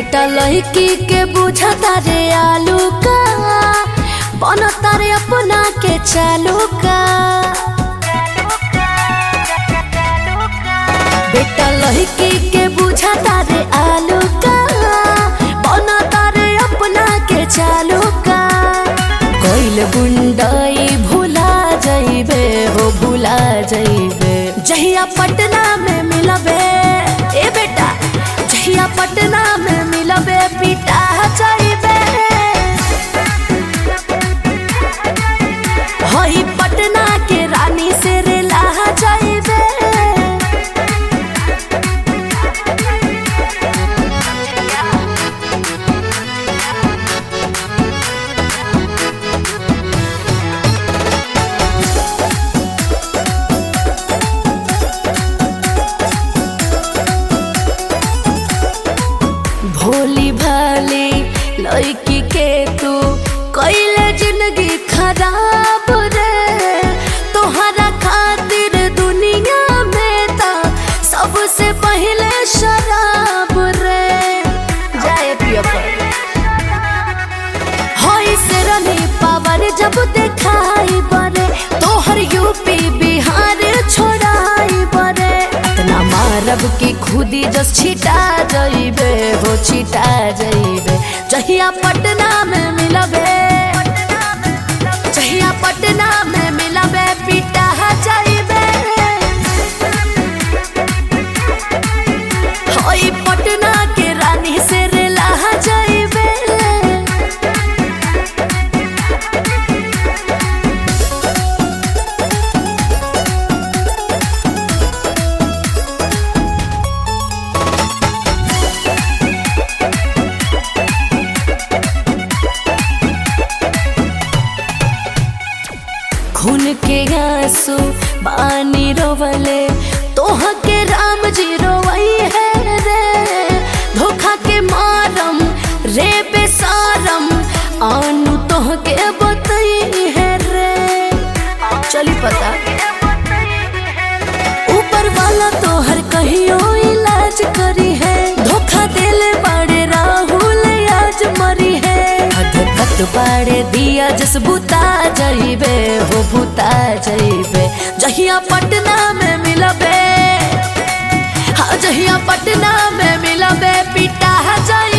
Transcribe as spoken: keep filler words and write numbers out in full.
बेटा लड़की के बुझता रे आलू का, बनता रे अपना के चालू का। बेटा लड़की के बुझता रे आलू का, बनता रे अपना के चालू का। कोइल बुंदाई भुला जाइबे हो भुला जाइबे, जहिया पटना में मिलबे ए बेटा, जहिया पटना में मिलबे पिटा जाइबे। होई पटना के रानी से रेला जाइबे। भोली भाली लड़की के तू कइले जिंदगी खराब रे। तोहरा खातिर दुनिया में ता सबसे पहले शराब रे। जाए पियो पर होई से रनी पावर जब देखाई बरे, तोहर यूपी बिहार छोड़ाई बरे। इतना मारब की खुदी जस छिटा जाइबे हो छिटा जाइबे। जहिया पटना में मिलबे, जहिया पटना में मिलबे पिटा जाइबे। होई पटना के रानी से रेला जाइबे। खून के आंसू बानी रोवले, तोह के राम जी रोवई है रे। धोखा के मारम रे बेसारम, आनु तोह के बतई है रे। चली पता ऊपर वाला तोहर कहियो इलाज करी है। धोखा देले बाड़े राहुल आज मरी है। हद बाड़े दिया जस बुता जाइबे हो बुता जाइबे। जहिया पटना में मिलबे, हाँ जहिया पटना में मिलबे पिटा जाइबे।